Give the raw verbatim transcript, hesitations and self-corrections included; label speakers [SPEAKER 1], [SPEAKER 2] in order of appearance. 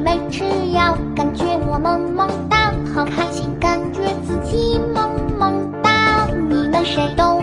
[SPEAKER 1] 没吃药，感觉我萌萌哒，好开心，感觉自己萌萌哒。你们谁都